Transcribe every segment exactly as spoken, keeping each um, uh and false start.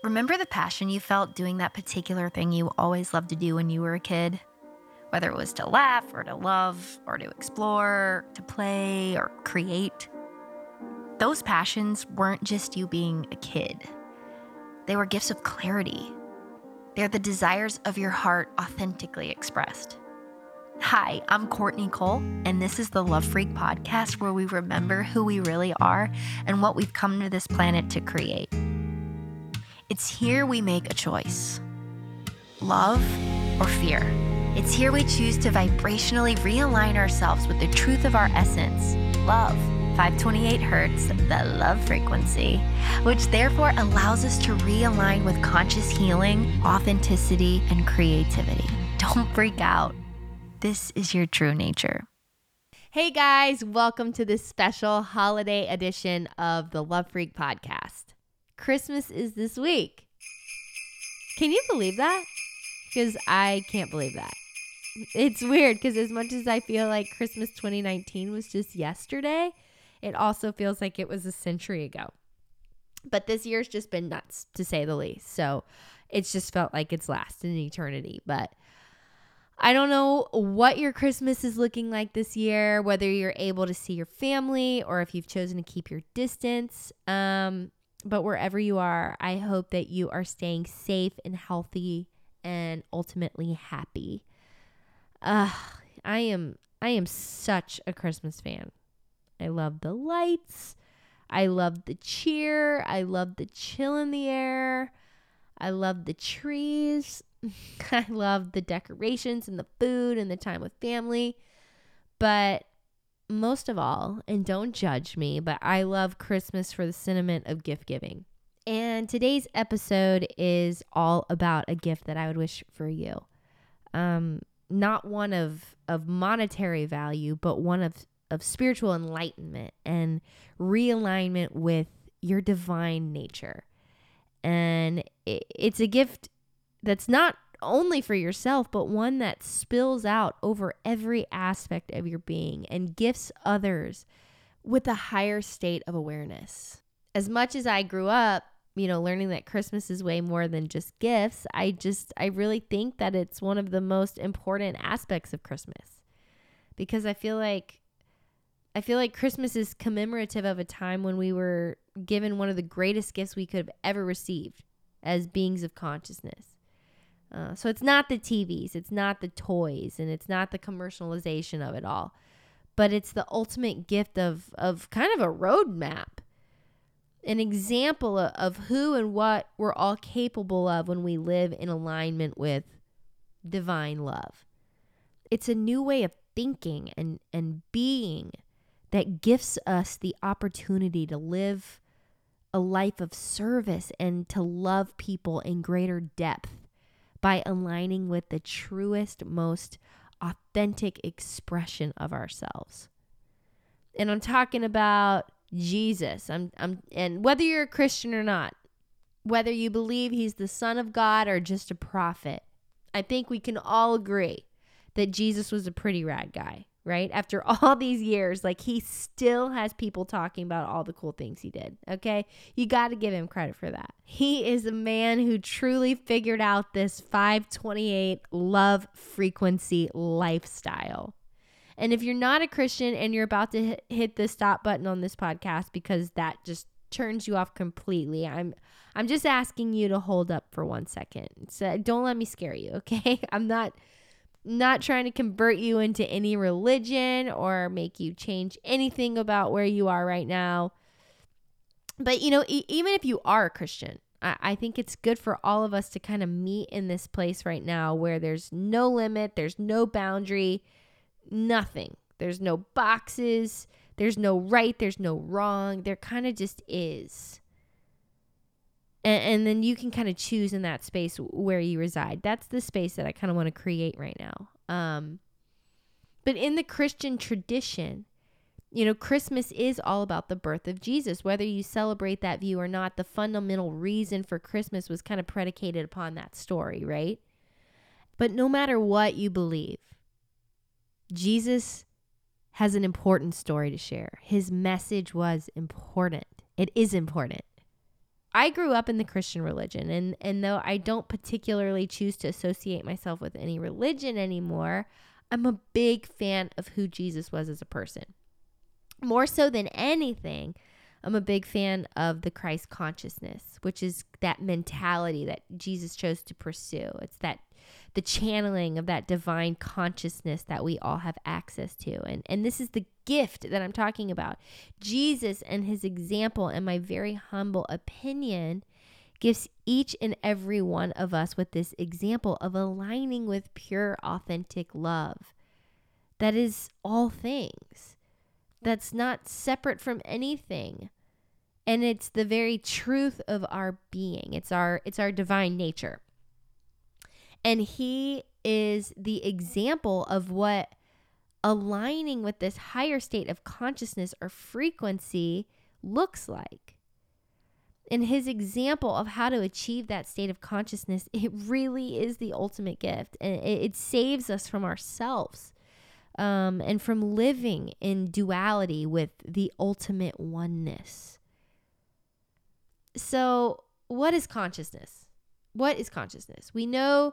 Remember the passion you felt doing that particular thing you always loved to do when you were a kid? Whether it was to laugh or to love or to explore, to play or create. Those passions weren't just you being a kid. They were gifts of clarity. They're the desires of your heart authentically expressed. Hi, I'm Courtney Cole, and this is the Love Freak podcast where we remember who we really are and what we've come to this planet to create. It's here we make a choice. Love or fear. It's here we choose to vibrationally realign ourselves with the truth of our essence, love, five twenty-eight hertz, the love frequency, which therefore allows us to realign with conscious healing, authenticity, and creativity. Don't freak out. This is your true nature. Hey guys, welcome to this special holiday edition of the Love Freak podcast. Christmas is this week. Can you believe that? Because I can't believe that. It's weird because as much as I feel like Christmas twenty nineteen was just yesterday, it also feels like it was a century ago. But this year's just been nuts, to say the least. So it's just felt like it's lasted an eternity. But I don't know what your Christmas is looking like this year, whether you're able to see your family or if you've chosen to keep your distance. Um, but wherever you are, I hope that you are staying safe and healthy and ultimately happy. Uh, I am I am such a Christmas fan. I love the lights. I love the cheer. I love the chill in the air. I love the trees. I love the decorations and the food and the time with family. But most of all, and don't judge me, but I love Christmas for the sentiment of gift giving. And today's episode is all about a gift that I would wish for you. Um, not one of, of monetary value, but one of, of spiritual enlightenment and realignment with your divine nature. And it, it's a gift that's not only for yourself, but one that spills out over every aspect of your being and gifts others with a higher state of awareness. As much as I grew up, you know, learning that Christmas is way more than just gifts, I just, I really think that it's one of the most important aspects of Christmas because I feel like, I feel like Christmas is commemorative of a time when we were given one of the greatest gifts we could have ever received as beings of consciousness. Uh, so it's not the T Vs, it's not the toys, and it's not the commercialization of it all, but it's the ultimate gift of of kind of a roadmap, an example of, of who and what we're all capable of when we live in alignment with divine love. It's a new way of thinking and, and being that gifts us the opportunity to live a life of service and to love people in greater depth by aligning with the truest, most authentic expression of ourselves. And I'm talking about Jesus. I'm, I'm, and whether you're a Christian or not, whether you believe he's the Son of God or just a prophet, I think we can all agree that Jesus was a pretty rad guy, right? After all these years, like he still has people talking about all the cool things he did, okay? You got to give him credit for that. He is a man who truly figured out this five twenty-eight love frequency lifestyle. And if you're not a Christian and you're about to hit, hit the stop button on this podcast because that just turns you off completely, I'm I'm just asking you to hold up for one second. So don't let me scare you, okay? I'm not not trying to convert you into any religion or make you change anything about where you are right now. But, you know, e- even if you are a Christian, I-, I think it's good for all of us to kind of meet in this place right now where there's no limit, there's no boundary, nothing. There's no boxes, there's no right, there's no wrong. There kind of just is. And, and then you can kind of choose in that space where you reside. That's the space that I kind of want to create right now. Um, but in the Christian tradition, you know, Christmas is all about the birth of Jesus. Whether you celebrate that view or not, the fundamental reason for Christmas was kind of predicated upon that story, right? But no matter what you believe, Jesus has an important story to share. His message was important. It is important. I grew up in the Christian religion, and, and though I don't particularly choose to associate myself with any religion anymore, I'm a big fan of who Jesus was as a person. More so than anything, I'm a big fan of the Christ consciousness, which is that mentality that Jesus chose to pursue. It's that the channeling of that divine consciousness that we all have access to. And, and this is the gift that I'm talking about. Jesus and his example, in my very humble opinion, gives each and every one of us with this example of aligning with pure, authentic love. That is all things. That's not separate from anything. And it's the very truth of our being. It's our, it's our divine nature. And he is the example of what aligning with this higher state of consciousness or frequency looks like. And his example of how to achieve that state of consciousness, it really is the ultimate gift. And it, it saves us from ourselves um, and from living in duality with the ultimate oneness. So what is consciousness? What is consciousness? We know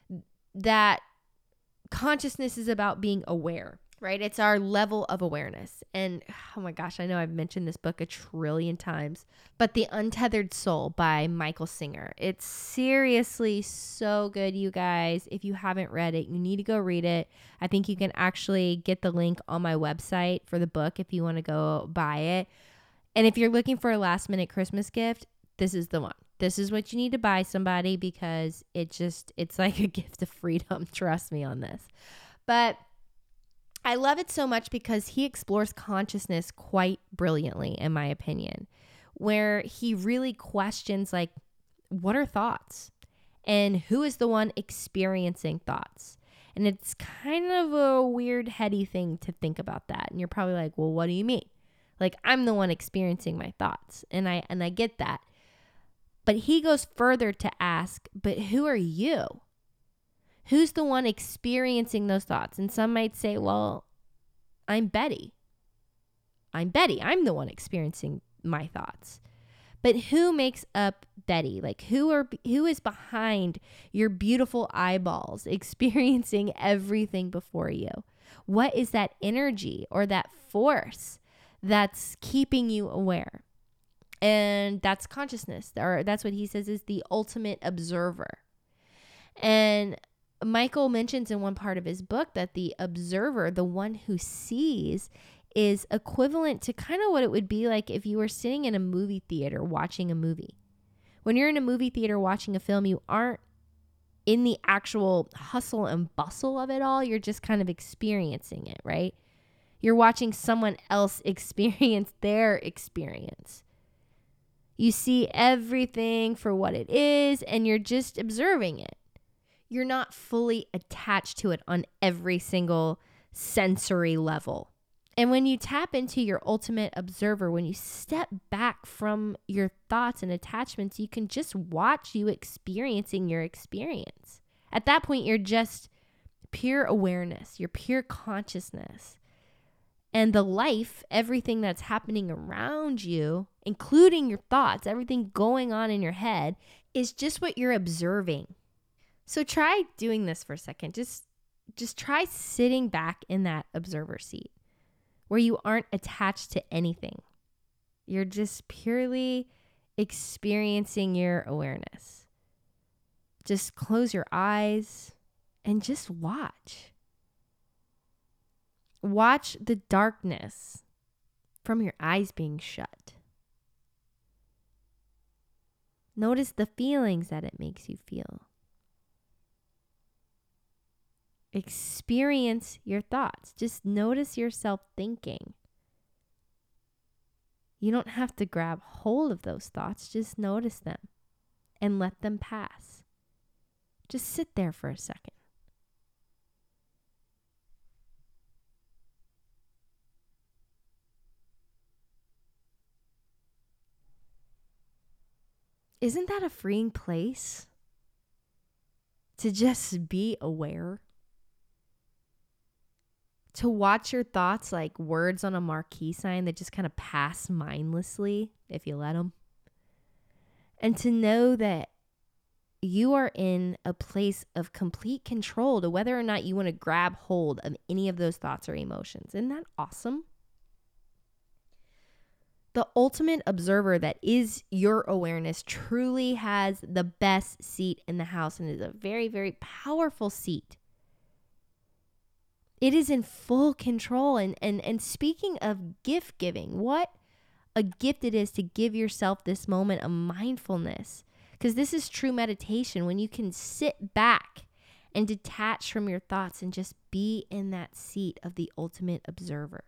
that consciousness is about being aware, right? It's our level of awareness. And oh my gosh, I know I've mentioned this book a trillion times, but The Untethered Soul by Michael Singer. It's seriously so good, you guys. If you haven't read it, you need to go read it. I think you can actually get the link on my website for the book if you want to go buy it. And if you're looking for a last minute Christmas gift, this is the one. This is what you need to buy somebody, because it just, it's like a gift of freedom. Trust me on this. But I love it so much because he explores consciousness quite brilliantly, in my opinion, where he really questions, like, what are thoughts? And who is the one experiencing thoughts? And it's kind of a weird, heady thing to think about that. And you're probably like, well, what do you mean? Like, I'm the one experiencing my thoughts. And I, and I get that. But he goes further to ask, but who are you? Who's the one experiencing those thoughts? And some might say, well, I'm Betty. I'm Betty. I'm the one experiencing my thoughts. But who makes up Betty? Like, who are who is behind your beautiful eyeballs experiencing everything before you? What is that energy or that force that's keeping you aware? And that's consciousness, or that's what he says is the ultimate observer. And Michael mentions in one part of his book that the observer, the one who sees, is equivalent to kind of what it would be like if you were sitting in a movie theater watching a movie. When you're in a movie theater watching a film, you aren't in the actual hustle and bustle of it all. You're just kind of experiencing it, right? You're watching someone else experience their experience. You see everything for what it is, and you're just observing it. You're not fully attached to it on every single sensory level. And when you tap into your ultimate observer, when you step back from your thoughts and attachments, you can just watch you experiencing your experience. At that point, you're just pure awareness, you're pure consciousness. And the life, everything that's happening around you, including your thoughts, everything going on in your head, is just what you're observing. So try doing this for a second. Just, just try sitting back in that observer seat where you aren't attached to anything. You're just purely experiencing your awareness. Just close your eyes and just watch. Watch the darkness from your eyes being shut. Notice the feelings that it makes you feel. Experience your thoughts. Just notice yourself thinking. You don't have to grab hold of those thoughts. Just notice them and let them pass. Just sit there for a second. Isn't that a freeing place? To just be aware? To watch your thoughts like words on a marquee sign that just kind of pass mindlessly if you let them. and to know that you are in a place of complete control to whether or not you want to grab hold of any of those thoughts or emotions. Isn't that awesome? The ultimate observer that is your awareness truly has the best seat in the house and is a very, very powerful seat. It is in full control. And, and, and speaking of gift giving, what a gift it is to give yourself this moment of mindfulness. Because this is true meditation, when you can sit back and detach from your thoughts and just be in that seat of the ultimate observer.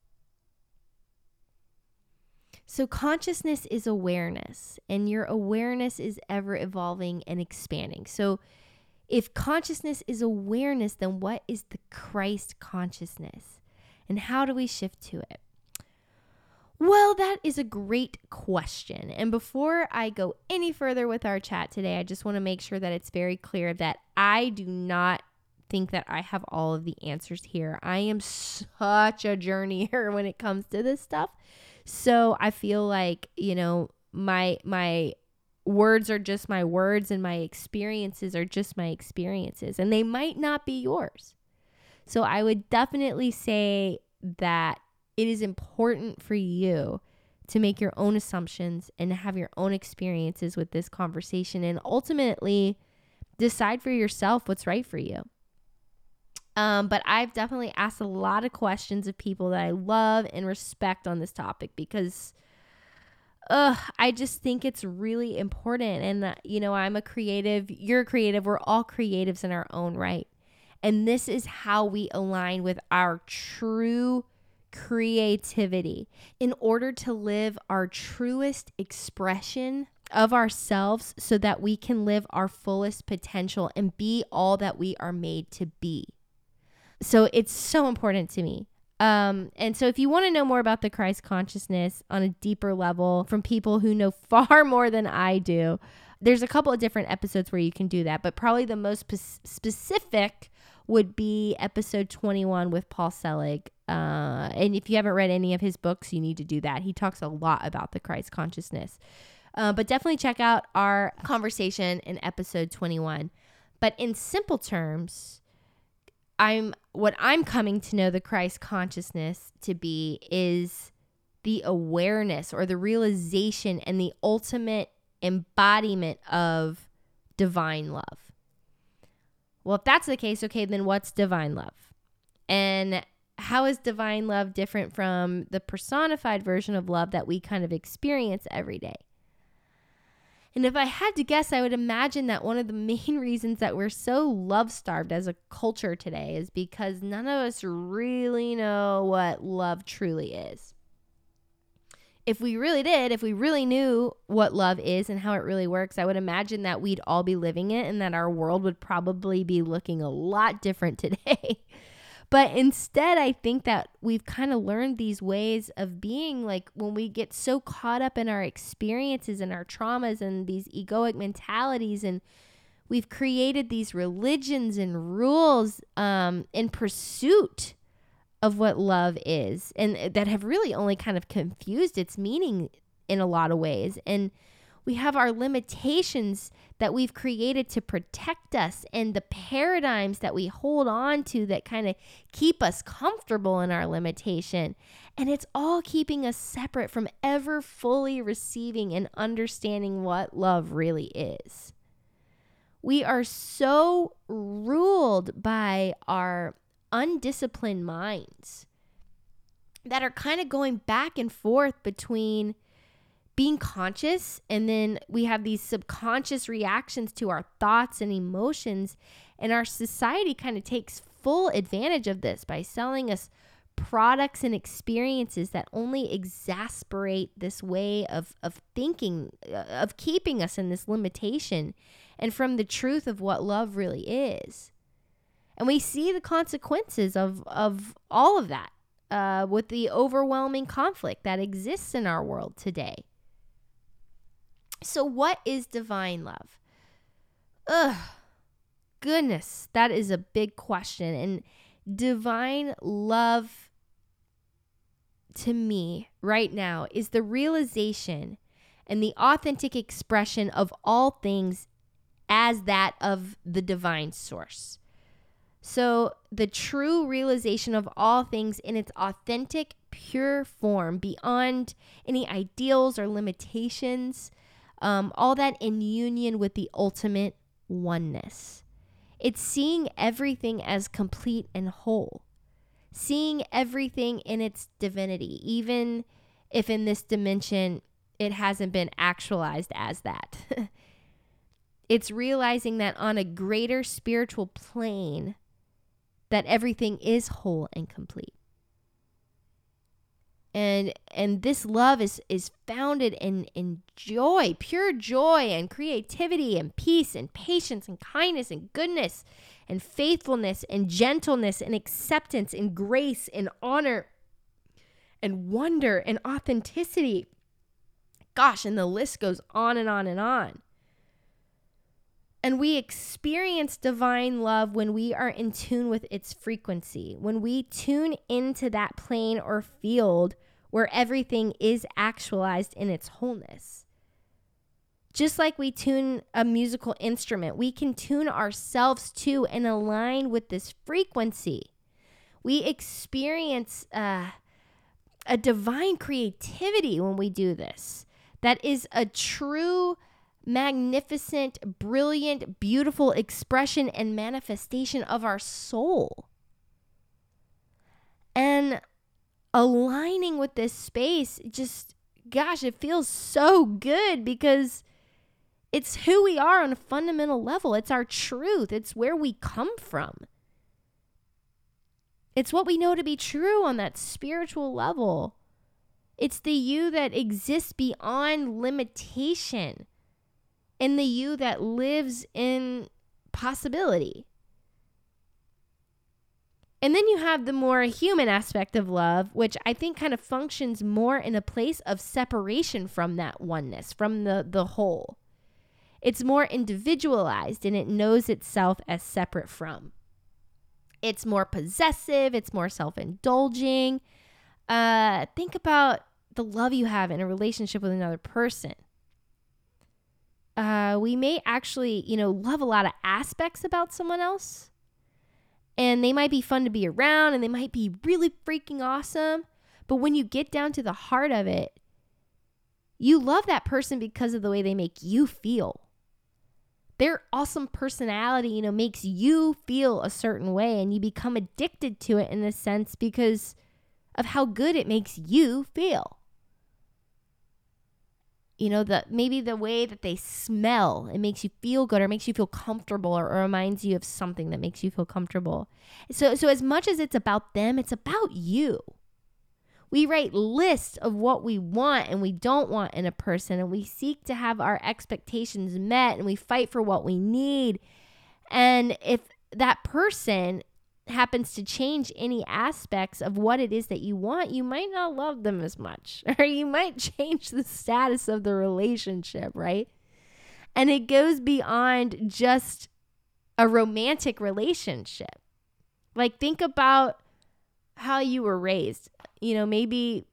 So consciousness is awareness, and your awareness is ever evolving and expanding. So if consciousness is awareness, then what is the Christ consciousness? And how do we shift to it? Well, that is a great question. And before I go any further with our chat today, I just want to make sure that it's very clear that I do not think that I have all of the answers here. I am such a journeyer when it comes to this stuff. So I feel like, you know, my my words are just my words and my experiences are just my experiences, and they might not be yours. So I would definitely say that it is important for you to make your own assumptions and have your own experiences with this conversation and ultimately decide for yourself what's right for you. Um, but I've definitely asked a lot of questions of people that I love and respect on this topic because uh, I just think it's really important. And, uh, you know, I'm a creative, you're a creative, we're all creatives in our own right. And this is how we align with our true creativity in order to live our truest expression of ourselves so that we can live our fullest potential and be all that we are made to be. So it's so important to me. Um, and so if you want to know more about the Christ consciousness on a deeper level from people who know far more than I do, there's a couple of different episodes where you can do that. But probably the most p- specific would be episode twenty-one with Paul Selig. Uh, and if you haven't read any of his books, you need to do that. He talks a lot about the Christ consciousness. Uh, but definitely check out our conversation in episode twenty-one. But in simple terms, I'm what I'm coming to know the Christ consciousness to be is the awareness or the realization and the ultimate embodiment of divine love. Well, if that's the case, okay, then what's divine love? And how is divine love different from the personified version of love that we kind of experience every day? And if I had to guess, I would imagine that one of the main reasons that we're so love-starved as a culture today is because none of us really know what love truly is. If we really did, if we really knew what love is and how it really works, I would imagine that we'd all be living it and that our world would probably be looking a lot different today. But instead, I think that we've kind of learned these ways of being, like when we get so caught up in our experiences and our traumas and these egoic mentalities, and we've created these religions and rules um, in pursuit of what love is, and that have really only kind of confused its meaning in a lot of ways. And we have our limitations that we've created to protect us and the paradigms that we hold on to that kind of keep us comfortable in our limitation. And it's all keeping us separate from ever fully receiving and understanding what love really is. We are so ruled by our undisciplined minds that are kind of going back and forth between being conscious, and then we have these subconscious reactions to our thoughts and emotions, and our society kind of takes full advantage of this by selling us products and experiences that only exasperate this way of of thinking, uh, of keeping us in this limitation and from the truth of what love really is. And we see the consequences of of all of that uh, with the overwhelming conflict that exists in our world today. So what is divine love? Ugh, goodness, that is a big question. And divine love to me right now is the realization and the authentic expression of all things as that of the divine source. So the true realization of all things in its authentic, pure form, beyond any ideals or limitations, um, all that in union with the ultimate oneness. It's seeing everything as complete and whole, seeing everything in its divinity, even if in this dimension it hasn't been actualized as that. It's realizing that on a greater spiritual plane, that everything is whole and complete. And and this love is, is founded in, in joy, pure joy and creativity and peace and patience and kindness and goodness and faithfulness and gentleness and acceptance and grace and honor and wonder and authenticity. Gosh, and the list goes on and on and on. And we experience divine love when we are in tune with its frequency, when we tune into that plane or field where everything is actualized in its wholeness. Just like we tune a musical instrument, we can tune ourselves to and align with this frequency. We experience uh, a divine creativity when we do this. That is a true, magnificent, brilliant, beautiful expression and manifestation of our soul. And aligning with this space, just, gosh, it feels so good because it's who we are on a fundamental level. It's our truth. It's where we come from. It's what we know to be true on that spiritual level. It's the you that exists beyond limitation. And the you that lives in possibility. And then you have the more human aspect of love, which I think kind of functions more in a place of separation from that oneness, from the, the whole. It's more individualized and it knows itself as separate from. It's more possessive. It's more self-indulging. Uh, think about the love you have in a relationship with another person. Uh, we may actually, you know, love a lot of aspects about someone else. And they might be fun to be around and they might be really freaking awesome. But when you get down to the heart of it, you love that person because of the way they make you feel. Their awesome personality, you know, makes you feel a certain way and you become addicted to it in a sense because of how good it makes you feel. You know, the maybe the way that they smell, it makes you feel good or makes you feel comfortable or, or reminds you of something that makes you feel comfortable. So, so as much as it's about them, it's about you. We write lists of what we want and we don't want in a person, and we seek to have our expectations met, and we fight for what we need. And if that person happens to change any aspects of what it is that you want, you might not love them as much, or you might change the status of the relationship, right? And it goes beyond just a romantic relationship. Like, think about how you were raised. You know, maybe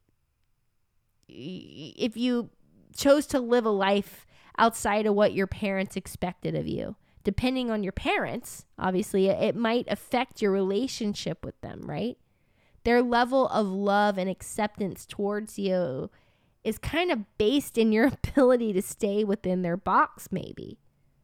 if you chose to live a life outside of what your parents expected of you, depending on your parents, obviously, it might affect your relationship with them, right? Their level of love and acceptance towards you is kind of based in your ability to stay within their box, maybe.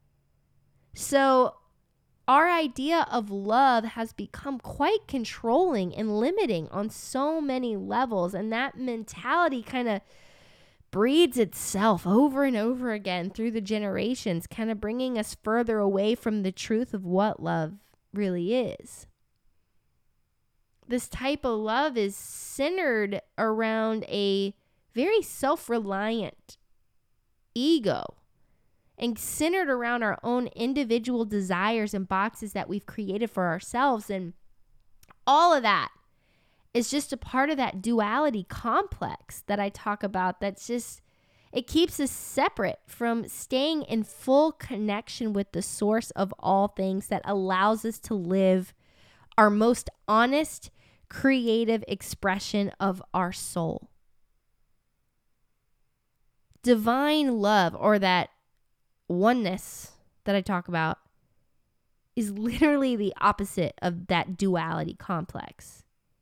So our idea of love has become quite controlling and limiting on so many levels. And that mentality kind of breeds itself over and over again through the generations, kind of bringing us further away from the truth of what love really is. This type of love is centered around a very self-reliant ego and centered around our own individual desires and boxes that we've created for ourselves. And all of that is just a part of that duality complex that I talk about. That's just, it keeps us separate from staying in full connection with the source of all things that allows us to live our most honest, creative expression of our soul. divine love, or that oneness that I talk about, is literally the opposite of that duality complex.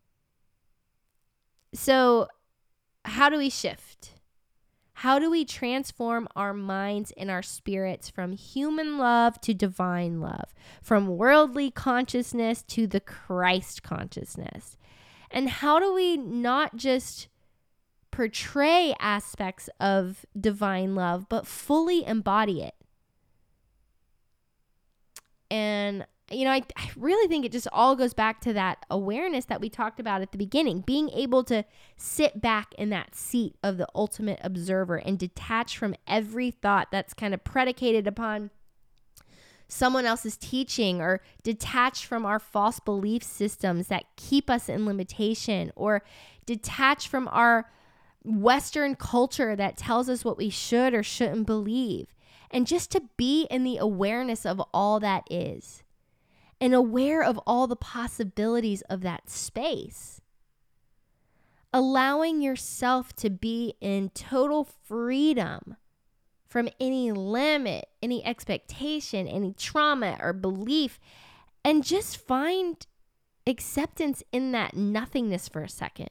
So how do we shift? How do we transform our minds and our spirits from human love to divine love, from worldly consciousness to the Christ consciousness? And how do we not just portray aspects of divine love, but fully embody it? And, you know, I, I really think it just all goes back to that awareness that we talked about at the beginning, being able to sit back in that seat of the ultimate observer and detach from every thought that's kind of predicated upon someone else's teaching, or detach from our false belief systems that keep us in limitation, or detach from our Western culture that tells us what we should or shouldn't believe. And just to be in the awareness of all that is, and aware of all the possibilities of that space. Allowing yourself to be in total freedom from any limit, any expectation, any trauma or belief, and just find acceptance in that nothingness for a second.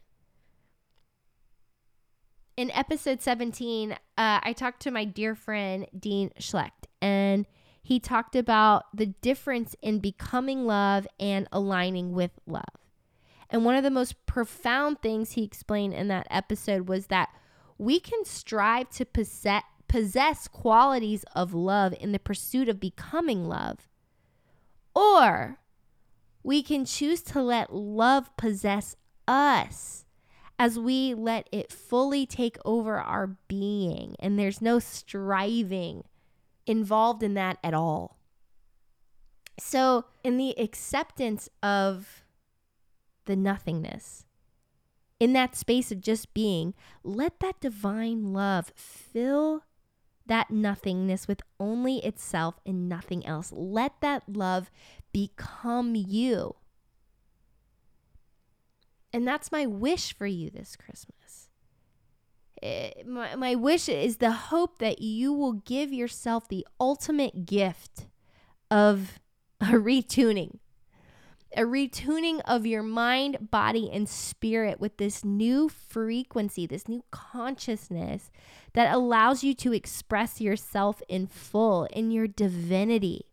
In episode seventeen, uh, I talked to my dear friend, Dean Schlecht, and he talked about the difference in becoming love and aligning with love. And one of the most profound things he explained in that episode was that we can strive to possess, possess qualities of love in the pursuit of becoming love, or we can choose to let love possess us as we let it fully take over our being, and there's no striving involved in that at all. So in the acceptance of the nothingness, in that space of just being, let that divine love fill that nothingness with only itself and nothing else. Let that love become you. And that's my wish for you this Christmas. It, my, my wish is the hope that you will give yourself the ultimate gift of a retuning. A retuning of your mind, body, and spirit with this new frequency, this new consciousness that allows you to express yourself in full, in your divinity.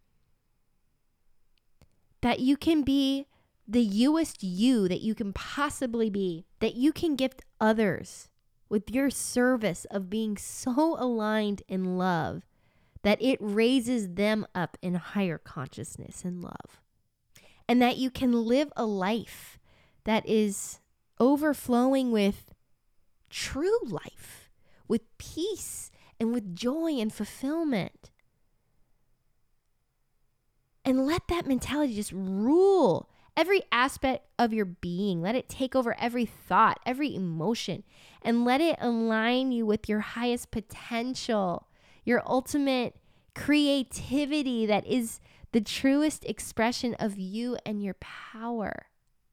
That you can be the youest you that you can possibly be, that you can gift others with your service of being so aligned in love that it raises them up in higher consciousness and love. And that you can live a life that is overflowing with true life, with peace and with joy and fulfillment. And let that mentality just rule every aspect of your being. Let it take over every thought, every emotion, and let it align you with your highest potential, your ultimate creativity that is the truest expression of you and your power.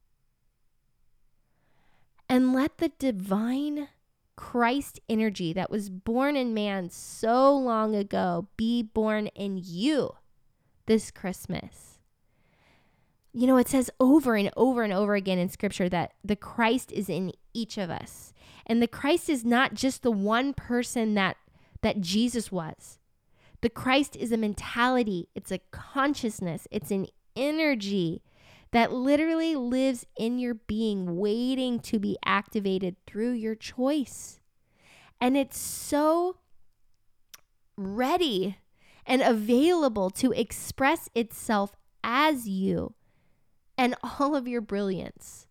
And let the divine Christ energy that was born in man so long ago be born in you this Christmas. You know, it says over and over and over again in scripture that the Christ is in each of us. And the Christ is not just the one person that, that Jesus was. The Christ is a mentality. It's a consciousness. It's an energy that literally lives in your being, waiting to be activated through your choice. And it's so ready and available to express itself as you and all of your brilliance.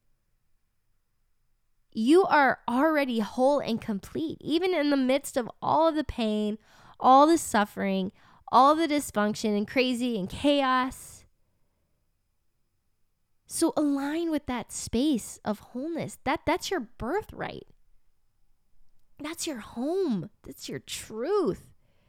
You are already whole and complete, even in the midst of all of the pain, all the suffering, all the dysfunction and crazy and chaos. So align with that space of wholeness. That, that's your birthright. That's your home. That's your truth.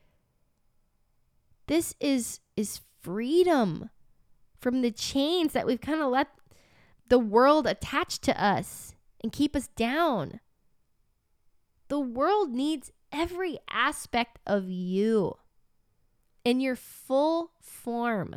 This is, is freedom from the chains that we've kind of let the world attach to us and keep us down. The world needs every aspect of you in your full form.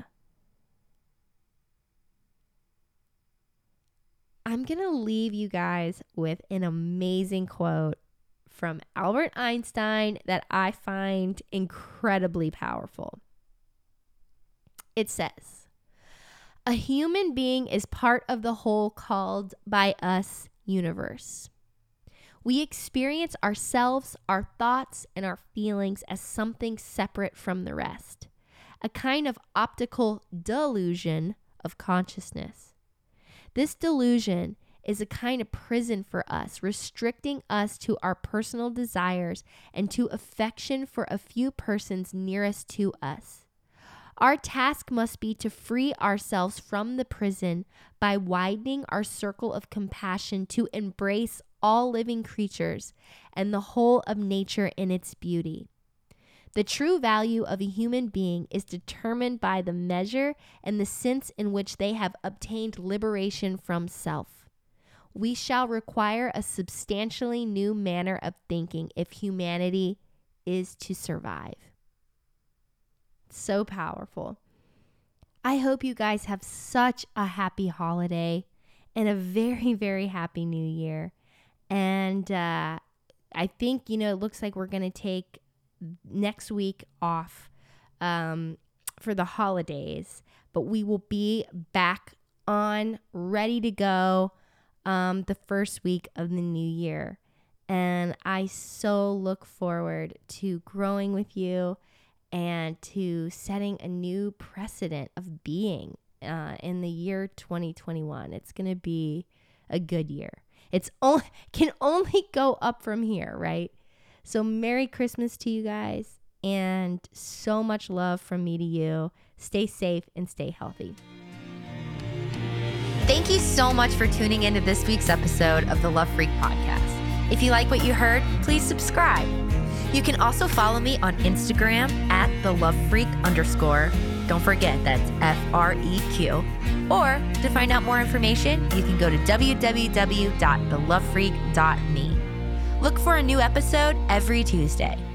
I'm going to leave you guys with an amazing quote from Albert Einstein that I find incredibly powerful. It says, "A human being is part of the whole called by us universe. We experience ourselves, our thoughts, and our feelings as something separate from the rest, a kind of optical delusion of consciousness. This delusion is a kind of prison for us, restricting us to our personal desires and to affection for a few persons nearest to us. Our task must be to free ourselves from the prison by widening our circle of compassion to embrace all living creatures and the whole of nature in its beauty. The true value of a human being is determined by the measure and the sense in which they have obtained liberation from self. We shall require a substantially new manner of thinking if humanity is to survive." So powerful. I hope you guys have such a happy holiday and a very, very happy new year. And uh, I think, you know, it looks like we're going to take next week off um, for the holidays, but we will be back on, ready to go um, the first week of the new year. And I so look forward to growing with you and to setting a new precedent of being uh, in the year twenty twenty-one. It's going to be a good year. It's only can only go up from here, right? So Merry Christmas to you guys, and so much love from me to you. Stay safe and stay healthy. Thank you so much for tuning into this week's episode of the Love Freak Podcast. If you like what you heard, please subscribe. You can also follow me on Instagram at the Love Freak underscore. Don't forget, that's F R E Q. Or to find out more information, you can go to w w w dot the love freak dot me. Look for a new episode every Tuesday.